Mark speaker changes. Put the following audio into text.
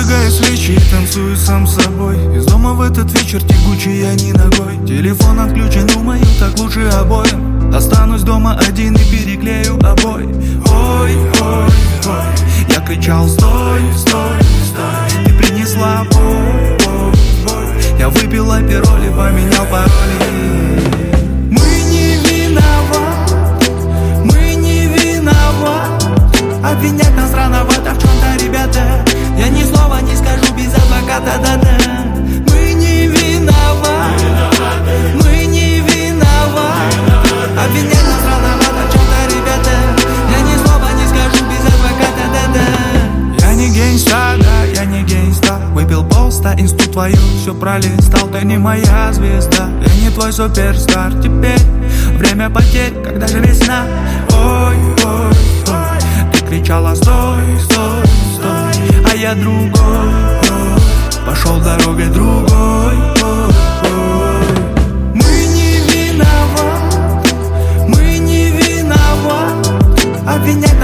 Speaker 1: Зажигаю свечи и танцую сам с собой. Из дома в этот вечер тягучий я не ногой. Телефон отключен, думаю, так лучше обоим. Останусь дома один и переклею обои. Ой, ой, ой, я кричал: стой, стой, стой. Ты принесла боль, боль, боль. Я выпил апероль и поменял пароли. Мы не виноваты, мы не виноваты. Обвинять нас рановато в чем-то, ребята. Я ни слова не скажу без адвоката, да-да. Мы не виноваты, мы не виноваты. Обвинять нас рановато в чем-то, ребята. Я ни слова не скажу без адвоката, да-да. Я не гейнста, да, я не гейнста. Выпил полста, инсту твою все пролистал. Ты не моя звезда, я не твой суперстар. Теперь время потерь, когда же весна. Ой, ой, ой, ты кричала: стой, стой, стой. А я другой, пошел дорогой другой. Мы не виноваты, мы не виноваты. Обвинять